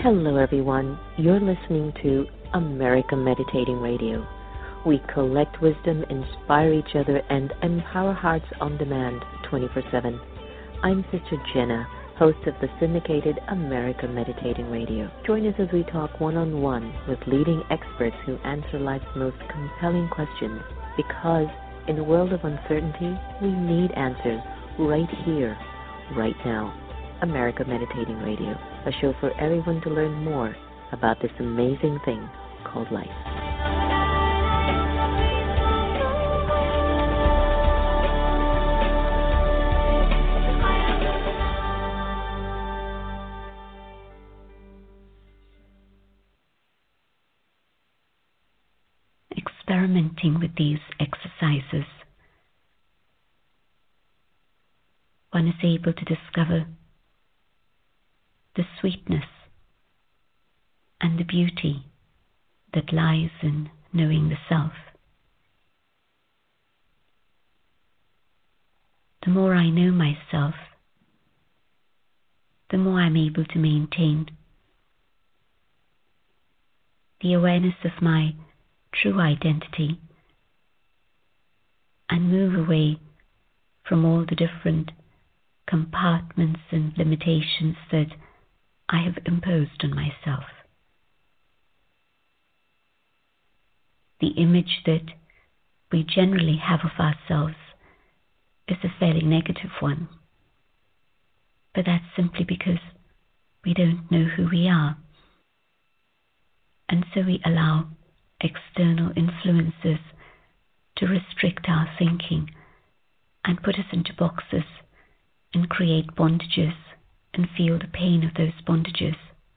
Hello, everyone. You're listening to America Meditating Radio. We collect wisdom, inspire each other, and empower hearts on demand 24/7. I'm Sister Jenna, host of the syndicated America Meditating Radio. Join us as we talk one-on-one with leading experts who answer life's most compelling questions. Because in a world of uncertainty, we need answers right here, right now. America Meditating Radio, a show for everyone to learn more about this amazing thing called life. Experimenting with these exercises, one is able to discover the sweetness and the beauty that lies in knowing the self. The more I know myself, the more I'm able to maintain the awareness of my true identity and move away from all the different compartments and limitations that I have imposed on myself. The image that we generally have of ourselves is a fairly negative one, but that's simply because we don't know who we are, and so we allow external influences to restrict our thinking and put us into boxes and create bondages and feel the pain of those bondages.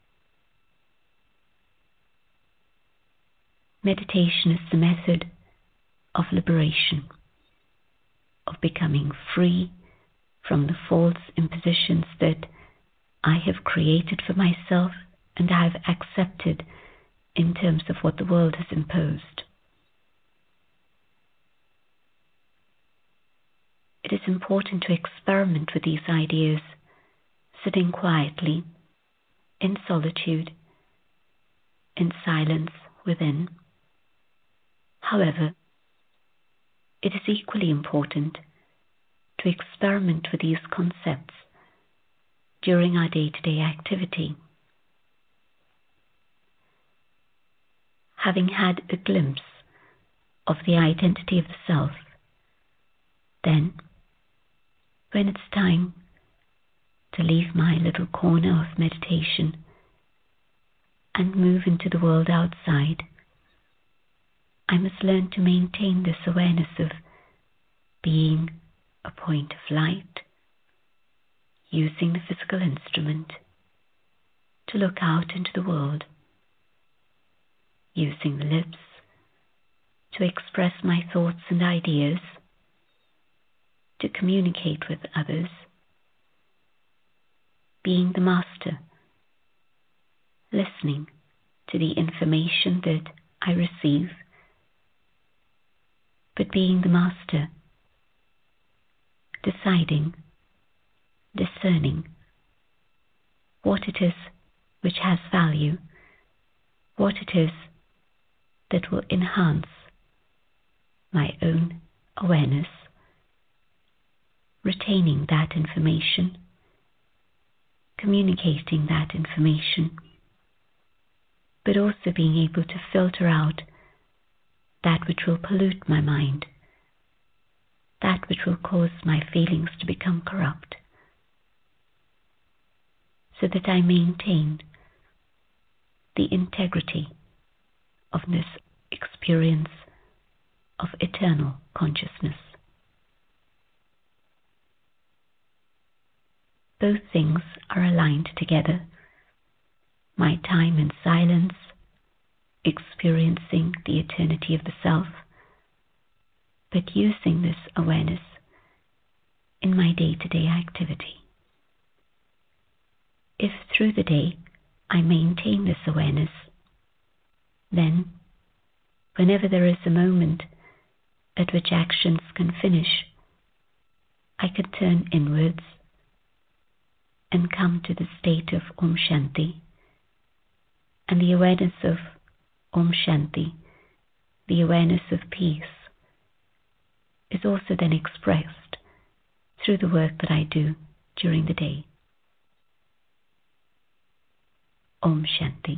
Meditation is the method of liberation, of becoming free from the false impositions that I have created for myself and I have accepted in terms of what the world has imposed. It is important to experiment with these ideas, sitting quietly, in solitude, in silence within. However, it is equally important to experiment with these concepts during our day-to-day activity. Having had a glimpse of the identity of the self, then, when it's time to leave my little corner of meditation and move into the world outside, I must learn to maintain this awareness of being a point of light, using the physical instrument to look out into the world, using the lips to express my thoughts and ideas, to communicate with others, being the master, listening to the information that I receive, but being the master, deciding, discerning what it is which has value, what it is that will enhance my own awareness, retaining that information, communicating that information, but also being able to filter out that which will pollute my mind, that which will cause my feelings to become corrupt, so that I maintain the integrity of this experience of eternal consciousness. Both things are aligned together. My time in silence, experiencing the eternity of the self, but using this awareness in my day-to-day activity. If through the day I maintain this awareness, then, whenever there is a moment at which actions can finish, I can turn inwards and come to the state of Om Shanti, And the awareness of Om Shanti, the awareness of peace, is also then expressed through the work that I do during the day. Om Shanti.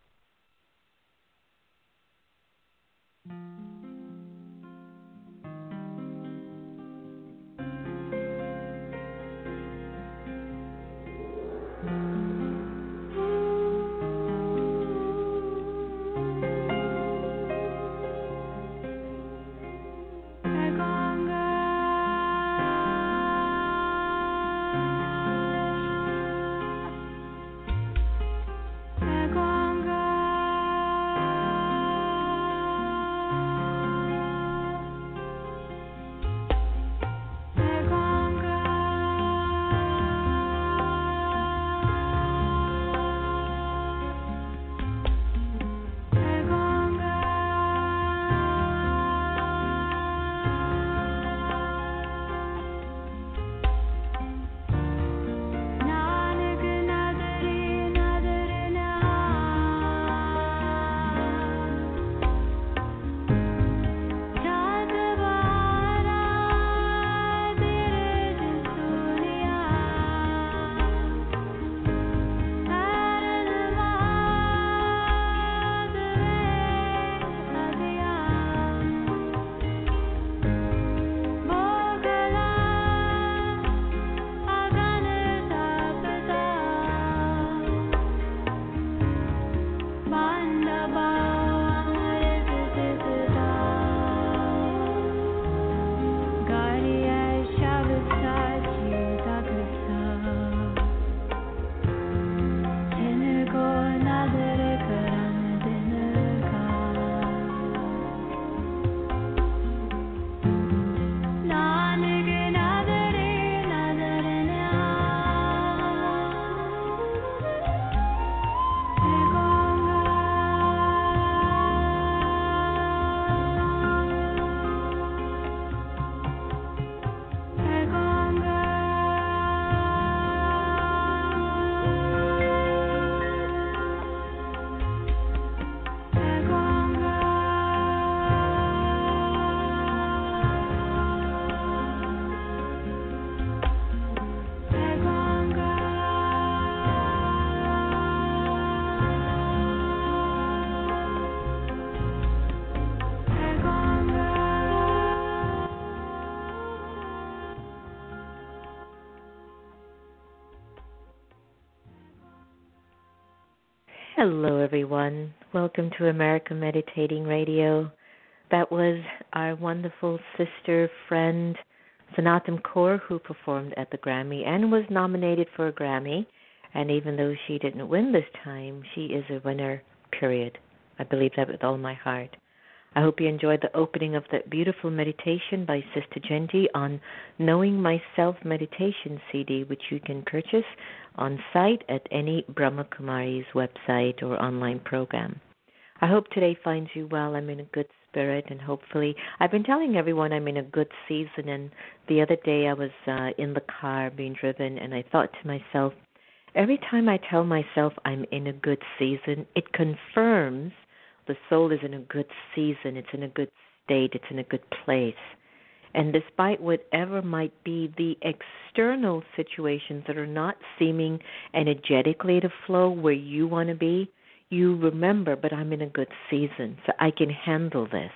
Hello, everyone. Welcome to America Meditating Radio. That was our wonderful sister friend, Sanatam Kaur, who performed at the Grammy and was nominated for a Grammy. And even though she didn't win this time, she is a winner, period. I believe that with all my heart. I hope you enjoyed the opening of that beautiful meditation by Sister Genti on Knowing Myself Meditation CD, which you can purchase on site at any Brahma Kumari's website or online program. I hope today finds you well. I'm in a good spirit, and hopefully, I've been telling everyone I'm in a good season, and the other day I was in the car being driven, and I thought to myself, every time I tell myself I'm in a good season, it confirms the soul is in a good season, it's in a good state, it's in a good place. And despite whatever might be the external situations that are not seeming energetically to flow where you want to be, you remember, but I'm in a good season, so I can handle this.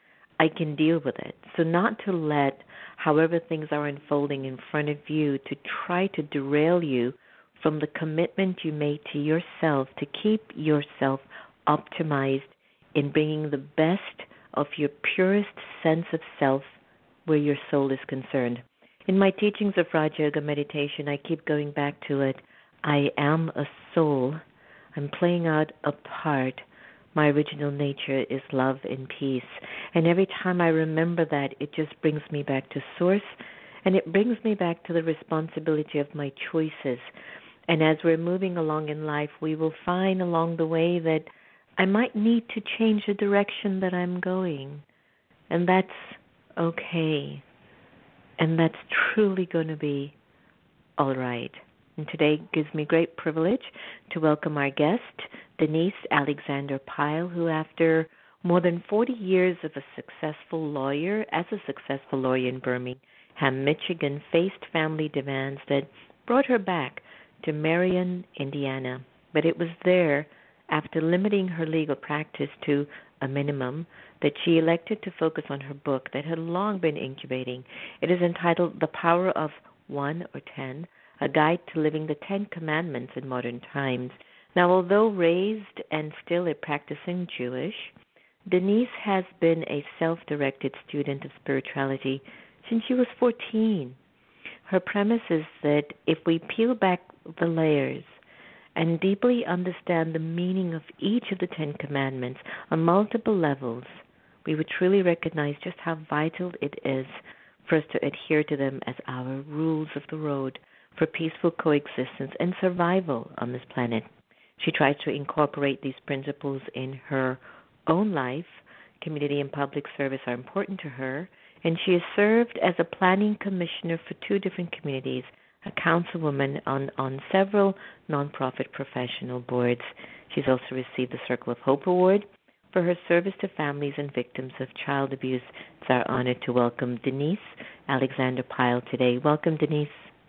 I can deal with it. So not to let however things are unfolding in front of you to try to derail you from the commitment you made to yourself to keep yourself optimized in bringing the best of your purest sense of self where your soul is concerned. In my teachings of Raja Yoga meditation, I keep going back to it. I am a soul. I'm playing out a part. My original nature is love and peace. And every time I remember that, it just brings me back to source, and it brings me back to the responsibility of my choices. And as we're moving along in life, we will find along the way that I might need to change the direction that I'm going. And that's okay. And that's truly going to be all right. And today gives me great privilege to welcome our guest, Denise Alexander Pyle, who after more than 40 years as a successful lawyer in Birmingham, Michigan, faced family demands that brought her back to Marion, Indiana. But it was there, after limiting her legal practice to a minimum, that she elected to focus on her book that had long been incubating. It is entitled The Power of 1 or 10, A Guide to Living the 10 Commandments in Modern Times. Now, although raised and still a practicing Jewish, Denise has been a self-directed student of spirituality since she was 14. Her premise is that if we peel back the layers and deeply understand the meaning of each of the 10 Commandments on multiple levels, we would truly recognize just how vital it is for us to adhere to them as our rules of the road for peaceful coexistence and survival on this planet. She tries to incorporate these principles in her own life. Community and public service are important to her, and she has served as a planning commissioner for 2 different communities, a councilwoman on several nonprofit professional boards. She's also received the Circle of Hope Award for her service to families and victims of child abuse. It's our honor to welcome Denise Alexander Pyle today. Welcome, Denise.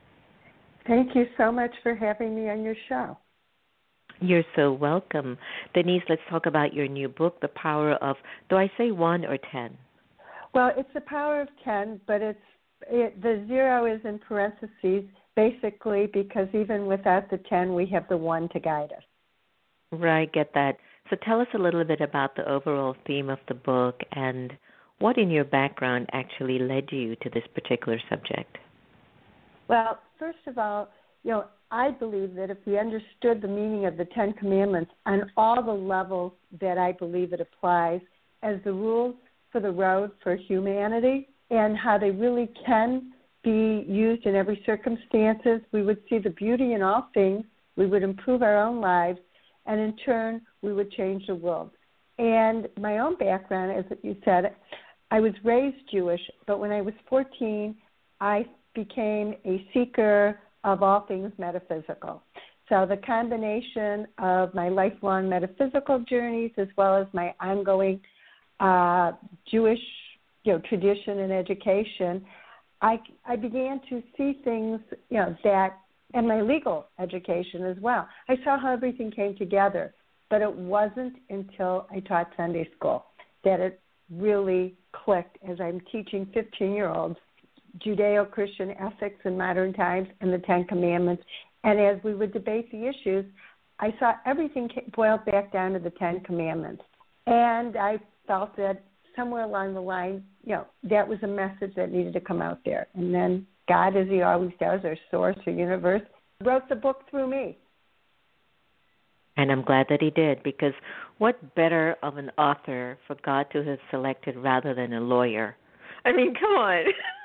Thank you so much for having me on your show. You're so welcome. Denise, let's talk about your new book, The Power of, do I say 1 or 10? Well, it's The Power of 10, but the 0 is in parentheses, basically because even without the 10, we have the 1 to guide us. Right, get that. So tell us a little bit about the overall theme of the book and what in your background actually led you to this particular subject. Well, first of all, I believe that if we understood the meaning of the 10 Commandments on all the levels that I believe it applies as the rules for the road for humanity and how they really can be used in every circumstances, we would see the beauty in all things, we would improve our own lives, and in turn, we would change the world. And my own background, as you said, I was raised Jewish, but when I was 14, I became a seeker of all things metaphysical. So the combination of my lifelong metaphysical journeys as well as my ongoing Jewish tradition and education, I began to see things that, and my legal education as well. I saw how everything came together, but it wasn't until I taught Sunday school that it really clicked as I'm teaching 15-year-olds Judeo-Christian ethics in modern times and the 10 Commandments. And as we would debate the issues, I saw everything boiled back down to the 10 Commandments. And I felt that somewhere along the line, that was a message that needed to come out there. And then God, as he always does, our source, our universe, wrote the book through me. And I'm glad that he did, because what better of an author for God to have selected rather than a lawyer? I mean, come on.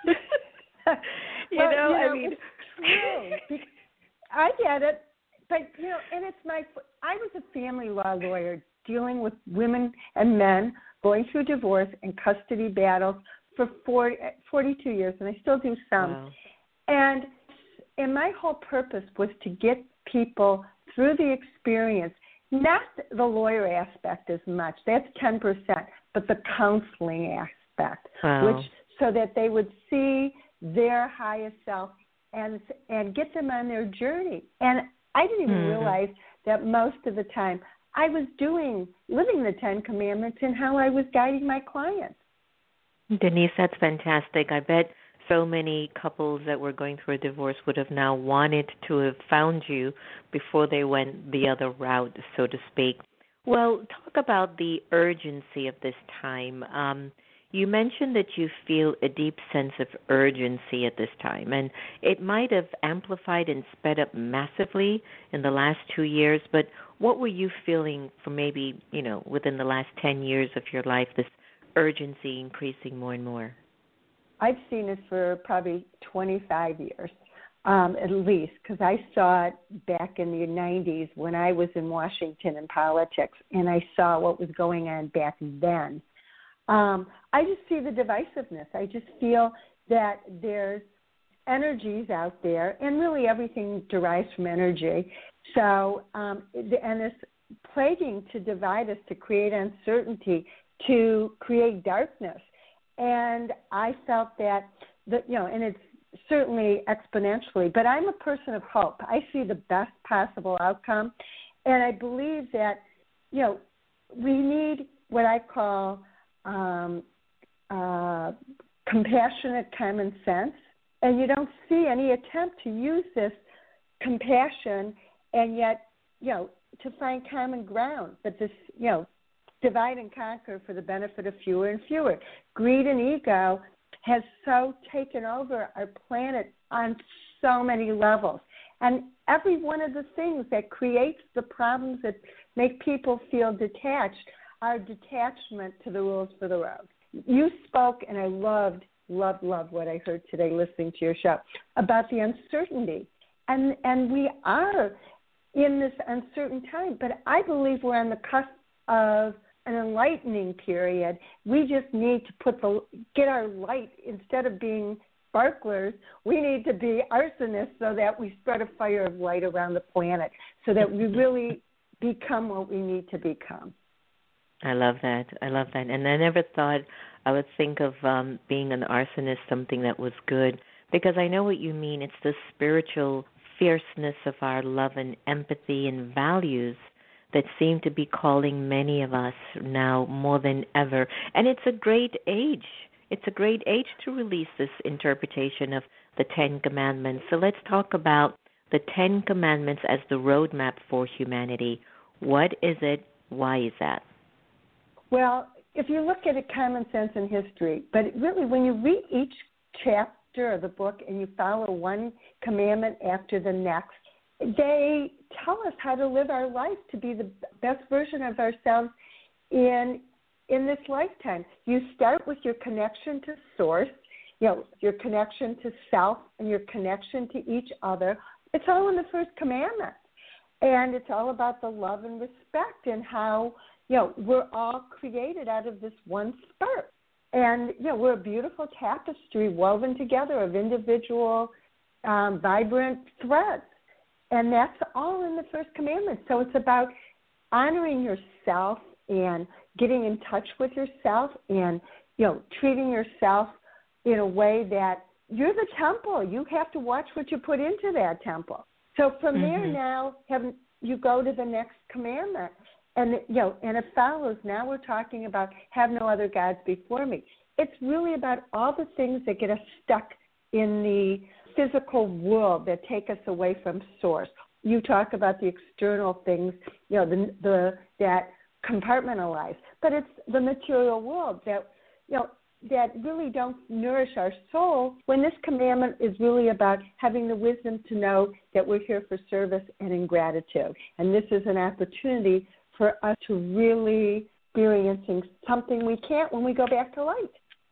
I mean, it's true. I get it, but and I was a family law lawyer dealing with women and men going through divorce and custody battles for 42 years, and I still do some. Wow. And my whole purpose was to get people through the experience, not the lawyer aspect as much. That's 10%, but the counseling aspect, wow. So that they would see their highest self and get them on their journey. And I didn't even realize that most of the time I was living the 10 Commandments in how I was guiding my clients. Denise, that's fantastic. I bet so many couples that were going through a divorce would have now wanted to have found you before they went the other route, so to speak. Well, talk about the urgency of this time. You mentioned that you feel a deep sense of urgency at this time, and it might have amplified and sped up massively in the last 2 years, but what were you feeling for maybe, within the last 10 years of your life, this urgency increasing more and more? I've seen it for probably 25 years, at least, because I saw it back in the 90s when I was in Washington in politics, and I saw what was going on back then. I just see the divisiveness. I just feel that there's energies out there, and really everything derives from energy. So, and plaguing to divide us, to create uncertainty, to create darkness. And I felt that, and it's certainly exponentially, but I'm a person of hope. I see the best possible outcome. And I believe that, we need what I call compassionate common sense. And you don't see any attempt to use this compassion and yet, to find common ground. But this, divide and conquer for the benefit of fewer and fewer. Greed and ego has so taken over our planet on so many levels. And every one of the things that creates the problems that make people feel detached are detachment to the rules for the road. You spoke, and I loved what I heard today listening to your show, about the uncertainty. And we are in this uncertain time, but I believe we're on the cusp of an enlightening period. We just need to get our light, instead of being sparklers, we need to be arsonists so that we spread a fire of light around the planet so that we really become what we need to become. I love that. And I never thought I would think of being an arsonist, something that was good, because I know what you mean. It's the spiritual fierceness of our love and empathy and values that seem to be calling many of us now more than ever. And it's a great age. It's a great age to release this interpretation of the Ten Commandments. So let's talk about the Ten Commandments as the roadmap for humanity. What is it? Why is that? Well, if you look at it, common sense and history, but really when you read each chapter of the book and you follow one commandment after the next, they tell us how to live our life to be the best version of ourselves in this lifetime. You start with your connection to source, your connection to self and your connection to each other. It's all in the first commandment. And it's all about the love and respect and how, we're all created out of this one spark. And, we're a beautiful tapestry woven together of individual, vibrant threads. And that's all in the first commandment. So it's about honoring yourself and getting in touch with yourself and, treating yourself in a way that you're the temple. You have to watch what you put into that temple. So from there now, you go to the next commandment. And, and it follows. Now we're talking about have no other gods before me. It's really about all the things that get us stuck in the physical world that take us away from source. You talk about the external things, that compartmentalize, but it's the material world that, that really don't nourish our soul, when this commandment is really about having the wisdom to know that we're here for service and in gratitude. And this is an opportunity for us to really experiencing something we can't when we go back to light.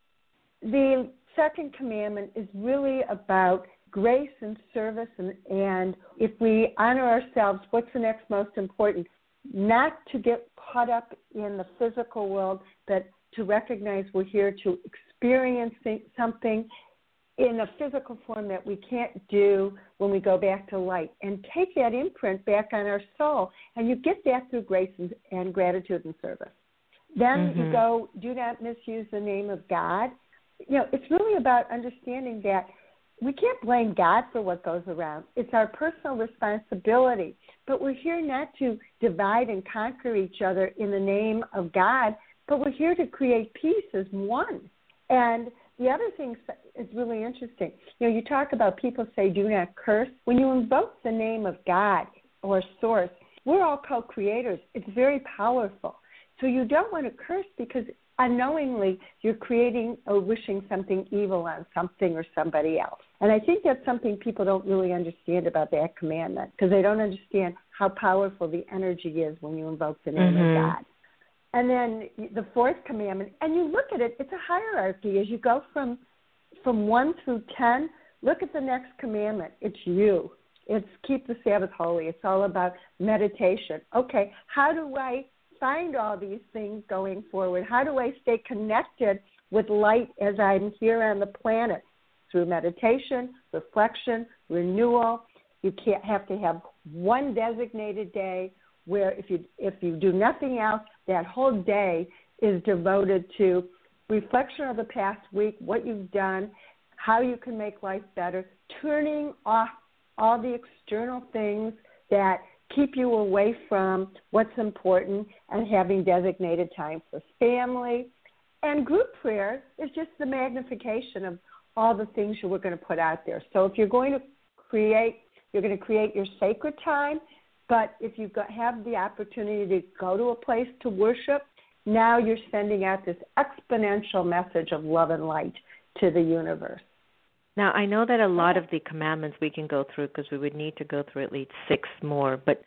The second commandment is really about grace and service, and if we honor ourselves, what's the next most important? Not to get caught up in the physical world, but to recognize we're here to experience something in a physical form that we can't do when we go back to light, and take that imprint back on our soul. And you get that through grace and gratitude and service. Then you go, do not misuse the name of God. It's really about understanding that we can't blame God for what goes around. It's our personal responsibility. But we're here not to divide and conquer each other in the name of God, but we're here to create peace as one. And the other thing is really interesting. You talk about people say do not curse. When you invoke the name of God or source, we're all co-creators. It's very powerful. So you don't want to curse because unknowingly you're creating or wishing something evil on something or somebody else. And I think that's something people don't really understand about that commandment, because they don't understand how powerful the energy is when you invoke the name of God. And then the fourth commandment, and you look at it, it's a hierarchy. As you go from 1 through 10, look at the next commandment. It's you. It's keep the Sabbath holy. It's all about meditation. Okay, how do I find all these things going forward? How do I stay connected with light as I'm here on the planet? Through meditation, reflection, renewal. You can't have to have one designated day, where if you do nothing else, that whole day is devoted to reflection of the past week, what you've done, how you can make life better, turning off all the external things that keep you away from what's important, and having designated time for family. And group prayer is just the magnification of all the things you were going to put out there. So if you're going to create your sacred time, but if you have the opportunity to go to a place to worship, now you're sending out this exponential message of love and light to the universe. Now, I know that a lot of the commandments we can go through because we would need to go through at least 6 more, but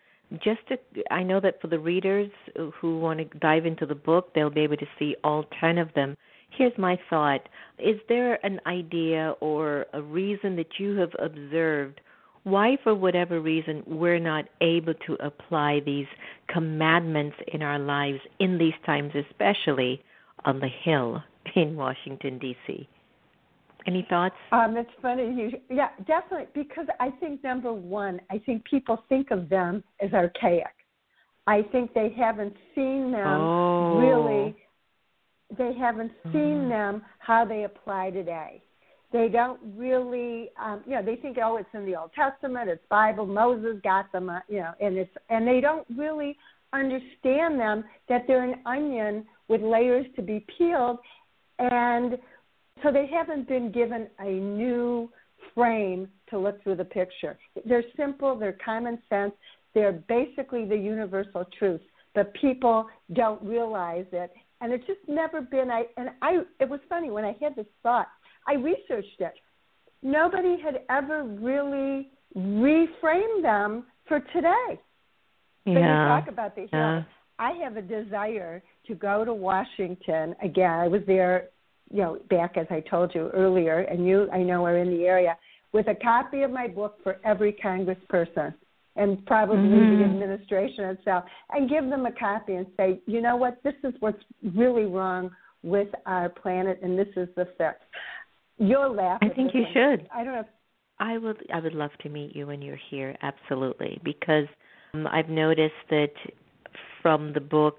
I know that for the readers who want to dive into the book, they'll be able to see all 10 of them. Here's my thought. Is there an idea or a reason that you have observed why, for whatever reason, we're not able to apply these commandments in our lives in these times, especially on the Hill in Washington, D.C.? Any thoughts? It's funny. Yeah, definitely. Because I think, number one, I think people think of them as archaic. I think they haven't seen them really. They haven't seen them how they apply today. They don't really, they think, it's in the Old Testament, it's Bible, Moses got them, and they don't really understand them, that they're an onion with layers to be peeled, and so they haven't been given a new frame to look through the picture. They're simple, they're common sense, they're basically the universal truth, but people don't realize it, and it's just never been. It was funny when I had this thought. I researched it. Nobody had ever really reframed them for today. Yeah. When you talk about the Hill, yeah. I have a desire to go to Washington again. I was there, back as I told you earlier, and you, I know, are in the area, with a copy of my book for every congressperson and probably the administration itself, and give them a copy and say, you know what, this is what's really wrong with our planet, and this is the fix. You'll laugh. I think you should. I don't know. I would love to meet you when you're here, absolutely, because I've noticed that from the book,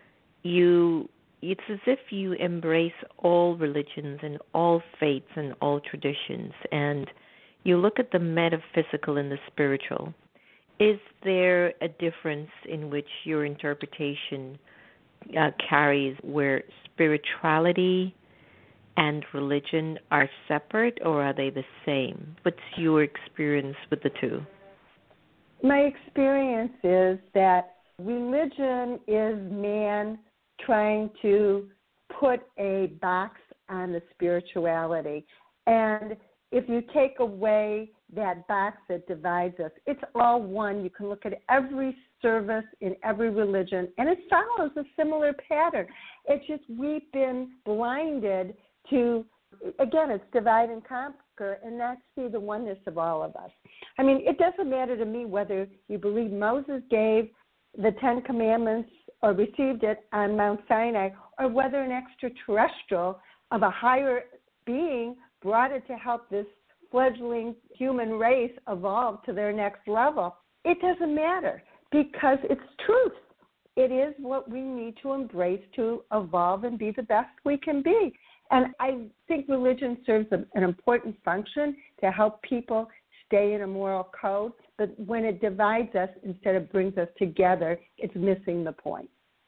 it's as if you embrace all religions and all faiths and all traditions, and you look at the metaphysical and the spiritual. Is there a difference in which your interpretation carries where spirituality and religion are separate, or are they the same? What's your experience with the two? My experience is that religion is man trying to put a box on the spirituality. And if you take away that box that divides us, it's all one. You can look at every service in every religion, and it follows a similar pattern. It's just we've been blinded to, again, it's divide and conquer and not see the oneness of all of us. I mean, it doesn't matter to me whether you believe Moses gave the 10 Commandments or received it on Mount Sinai, or whether an extraterrestrial of a higher being brought it to help this fledgling human race evolve to their next level. It doesn't matter because it's truth. It is what we need to embrace to evolve and be the best we can be. And I think religion serves an important function to help people stay in a moral code, but when it divides us instead of brings us together, it's missing the point.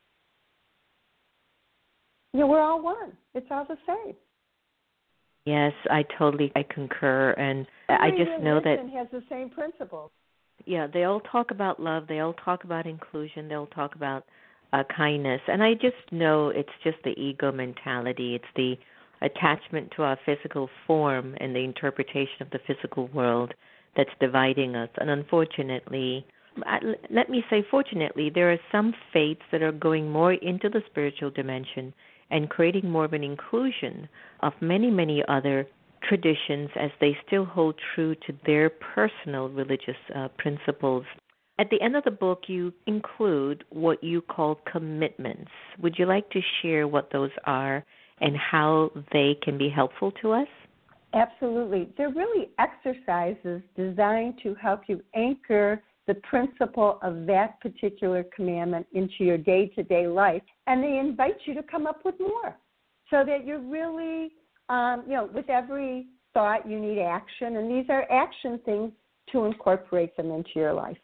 We're all one. It's all the same. Yes, I concur, and I just know that religion has the same principles. Yeah, they all talk about love, they all talk about inclusion, they all talk about kindness, and I just know it's just the ego mentality. It's the attachment to our physical form and the interpretation of the physical world that's dividing us. And unfortunately, let me say fortunately, there are some faiths that are going more into the spiritual dimension and creating more of an inclusion of many, many other traditions as they still hold true to their personal religious principles. At the end of the book, you include what you call commitments. Would you like to share what those are and how they can be helpful to us? Absolutely. They're really exercises designed to help you anchor the principle of that particular commandment into your day-to-day life, and they invite you to come up with more, so that you're really, with every thought you need action, and these are action things to incorporate them into your life.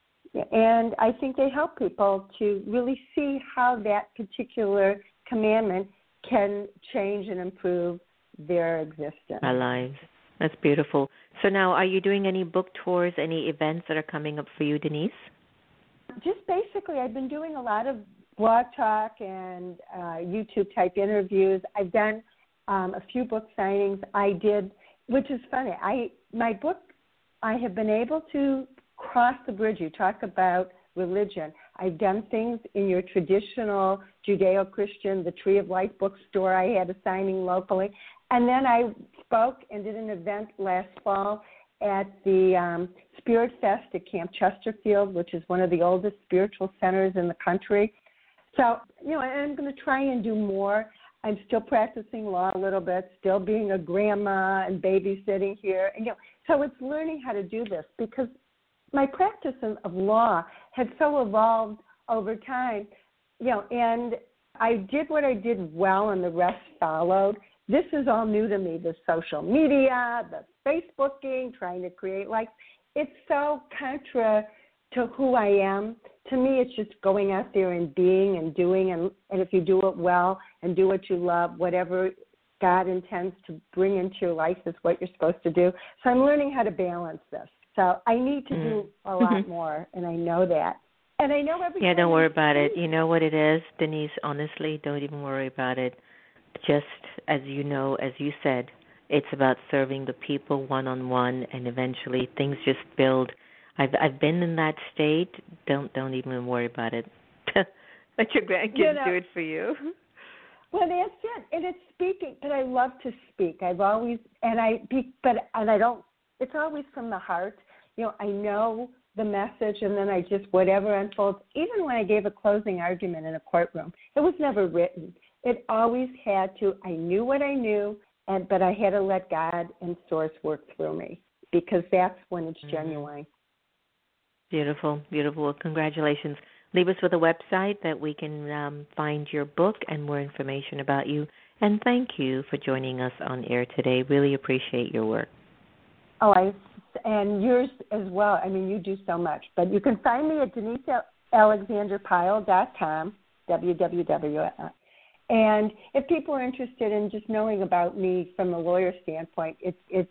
And I think they help people to really see how that particular commandment can change and improve their existence. Our lives. That's beautiful. So now, are you doing any book tours, any events that are coming up for you, Denise? Just basically, I've been doing a lot of blog talk and YouTube-type interviews. I've done a few book signings. I did, which is funny. My book, I have been able to cross the bridge. You talk about religion. I've done things in your traditional Judeo-Christian, the Tree of Life bookstore. I had a signing locally. And then I spoke and did an event last fall at the Spirit Fest at Camp Chesterfield, which is one of the oldest spiritual centers in the country. So, I'm going to try and do more. I'm still practicing law a little bit, still being a grandma and babysitting here. And, so it's learning how to do this, because my practice of law had so evolved over time, and I did what I did well and the rest followed. This is all new to me, the social media, the Facebooking, trying to create likes. It's so contra to who I am. To me, it's just going out there and being and doing, and if you do it well and do what you love, whatever God intends to bring into your life is what you're supposed to do. So I'm learning how to balance this. So I need to do a lot more, and I know that. And I know everything. Yeah, don't worry about it. You know what it is, Denise, honestly, don't even worry about it. Just as you know, as you said, it's about serving the people one-on-one, and eventually things just build. I've been in that state. Don't even worry about it. Let your grandkids do it for you. Well, that's it. And it's speaking, but I love to speak. I've always, it's always from the heart. I know the message, and then I just, whatever unfolds. Even when I gave a closing argument in a courtroom, it was never written. It always had to, I knew what I knew, but I had to let God and Source work through me, because that's when it's genuine. Beautiful, beautiful. Well, congratulations. Leave us with a website that we can find your book and more information about you. And thank you for joining us on air today. Really appreciate your work. And yours as well. I mean, you do so much. But you can find me at DeniseAlexanderPyle.com, www. And if people are interested in just knowing about me from the lawyer standpoint, it's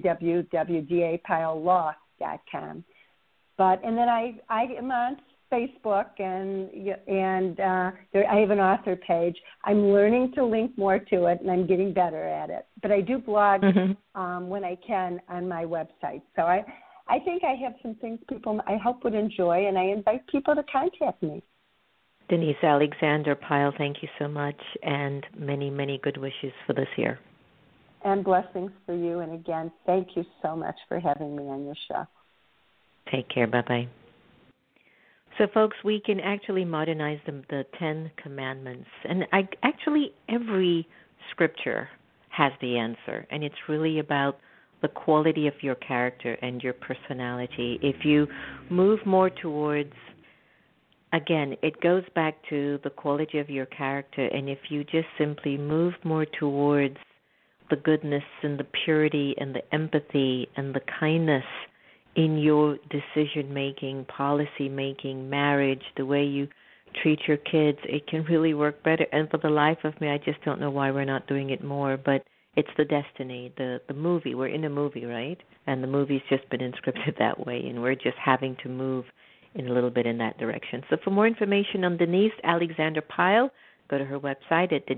www.dapylelaw.com. And then I am on Facebook, and I have an author page. I'm learning to link more to it, and I'm getting better at it. But I do blog when I can on my website. So I think I have some things people I hope would enjoy, and I invite people to contact me. Denise Alexander Pyle, thank you so much, and many, many good wishes for this year. And blessings for you. And again, thank you so much for having me on your show. Take care. Bye-bye. So, folks, we can actually modernize the 10 Commandments. And actually, every scripture has the answer. And it's really about the quality of your character and your personality. If you move more towards, again, it goes back to the quality of your character. And if you just simply move more towards the goodness and the purity and the empathy and the kindness in your decision-making, policy-making, marriage, the way you treat your kids, it can really work better. And for the life of me, I just don't know why we're not doing it more. But it's the destiny, the movie. We're in a movie, right? And the movie's just been inscripted that way, and we're just having to move in a little bit in that direction. So for more information on Denise Alexander Pyle, go to her website at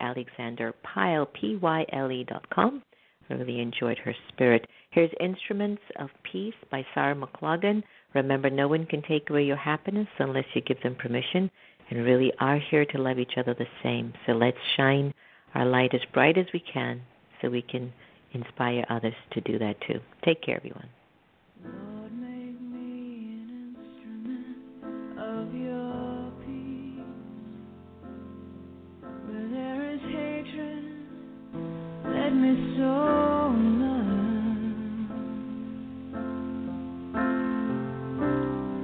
DeniseAlexanderPyle.com. I really enjoyed her spirit. Here's Instruments of Peace by Sarah McLaughlin. Remember, no one can take away your happiness unless you give them permission, and really are here to love each other the same. So let's shine our light as bright as we can so we can inspire others to do that too. Take care, everyone. Lord, make me an instrument of your peace. Where there is hatred, let me sow love.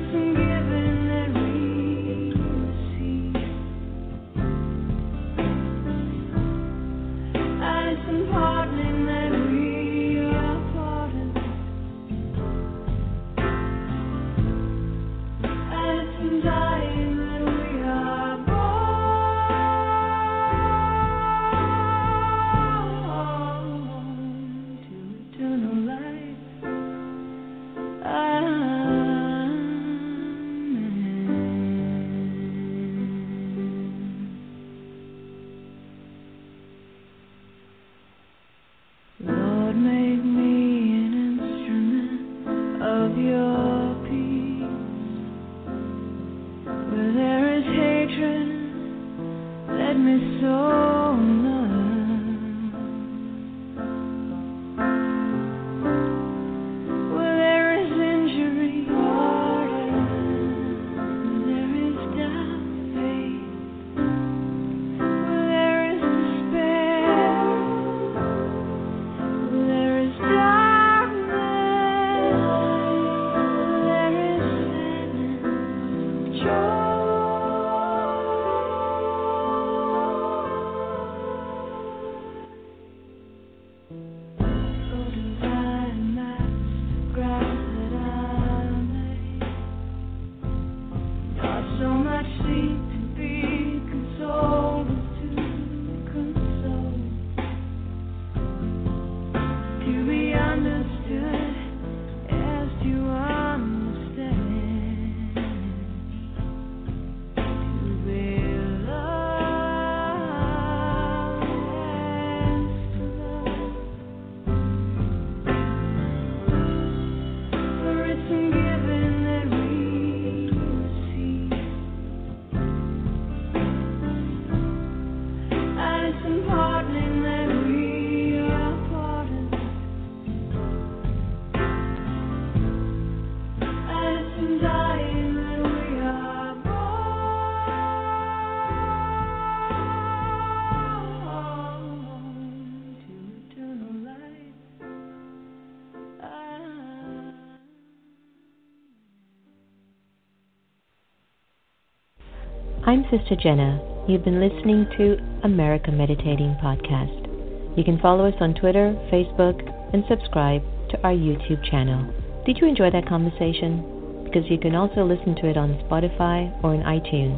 I'm Sister Jenna. You've been listening to America Meditating Podcast. You can follow us on Twitter, Facebook, and subscribe to our YouTube channel. Did you enjoy that conversation? Because you can also listen to it on Spotify or in iTunes,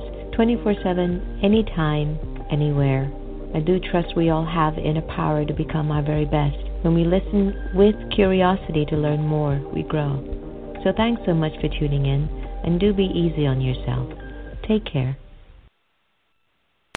24/7, anytime, anywhere. I do trust we all have the inner power to become our very best. When we listen with curiosity to learn more, we grow. So thanks so much for tuning in, and do be easy on yourself. Take care.